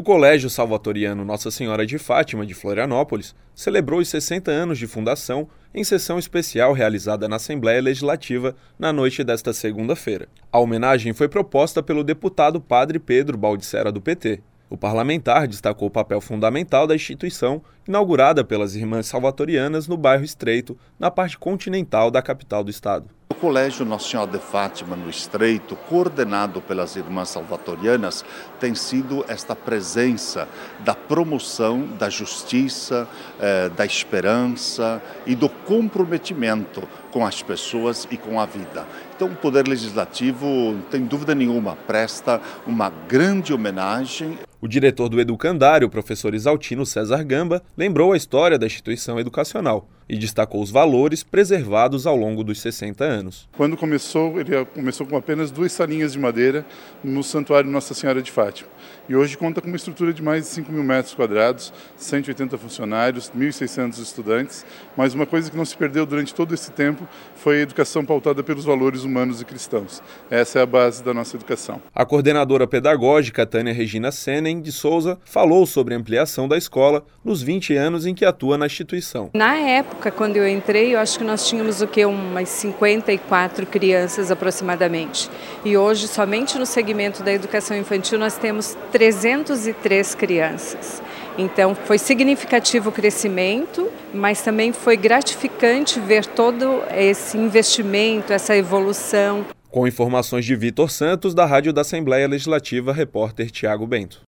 O Colégio Salvatoriano Nossa Senhora de Fátima de Florianópolis celebrou os 60 anos de fundação em sessão especial realizada na Assembleia Legislativa na noite desta segunda-feira. A homenagem foi proposta pelo deputado Padre Pedro Baldissera do PT. O parlamentar destacou o papel fundamental da instituição, inaugurada pelas Irmãs Salvatorianas no bairro Estreito, na parte continental da capital do estado. O Colégio Nossa Senhora de Fátima, no Estreito, coordenado pelas Irmãs Salvatorianas, tem sido esta presença da promoção da justiça, da esperança e do comprometimento com as pessoas e com a vida. Então, o Poder Legislativo, não tem dúvida nenhuma, presta uma grande homenagem. O diretor do Educandário, o professor Isaltino César Gamba, lembrou a história da instituição educacional e destacou os valores preservados ao longo dos 60 anos. Quando começou, ele começou com apenas 2 salinhas de madeira no Santuário Nossa Senhora de Fátima. E hoje conta com uma estrutura de mais de 5.000 metros quadrados, 180 funcionários, 1.600 estudantes. Mas uma coisa que não se perdeu durante todo esse tempo foi a educação pautada pelos valores humanos e cristãos. Essa é a base da nossa educação. A coordenadora pedagógica Tânia Regina Senen de Souza falou sobre a ampliação da escola nos 20 anos em que atua na instituição. Na época, quando eu entrei, eu acho que nós tínhamos umas 54 crianças aproximadamente. E hoje, somente no segmento da educação infantil, nós temos 303 crianças. Então, foi significativo o crescimento, mas também foi gratificante ver todo esse investimento, essa evolução. Com informações de Vitor Santos, da Rádio da Assembleia Legislativa, repórter Tiago Bento.